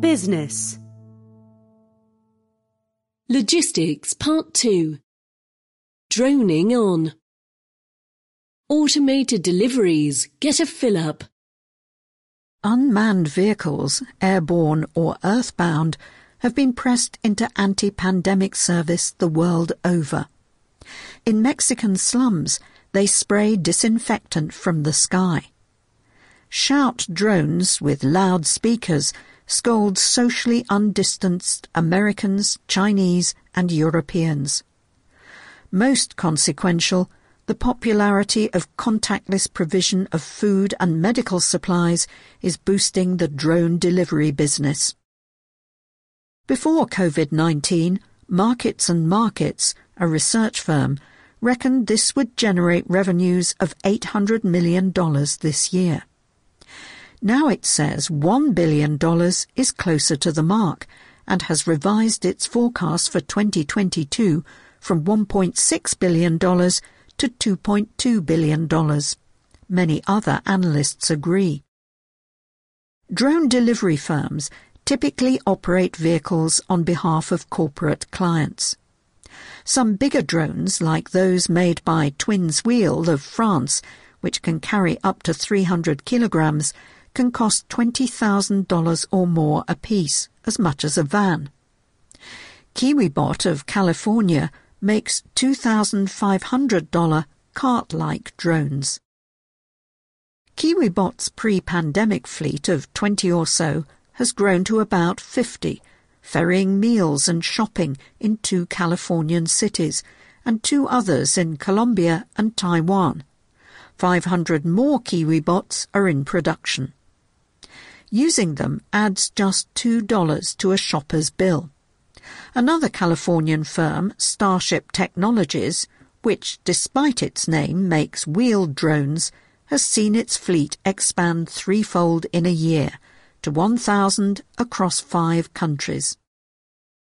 Business. Logistics Part 2. Droning on. Automated deliveries get a fill-up. Unmanned vehicles, airborne or earthbound, have been pressed into anti-pandemic service the world over. In Mexican slums, they spray disinfectant from the sky. Shout drones with loudspeakers scold socially undistanced Americans, Chinese and Europeans. Most consequential, the popularity of contactless provision of food and medical supplies is boosting the drone delivery business. Before COVID-19, Markets and Markets, a research firm, reckoned this would generate revenues of $800 million this year. Now it says $1 billion is closer to the mark and has revised its forecast for 2022 from $1.6 billion to $2.2 billion. Many other analysts agree. Drone delivery firms typically operate vehicles on behalf of corporate clients. Some bigger drones, like those made by Twins Wheel of France, which can carry up to 300 kilograms, can cost $20,000 or more apiece, as much as a van. KiwiBot of California makes $2,500 cart-like drones. KiwiBot's pre-pandemic fleet of 20 or so has grown to about 50, ferrying meals and shopping in 2 Californian cities and 2 others in Colombia and Taiwan. 500 more KiwiBots are in production. Using them adds just $2 to a shopper's bill. Another Californian firm, Starship Technologies, which, despite its name, makes wheeled drones, has seen its fleet expand threefold in a year, to 1,000 across 5 countries.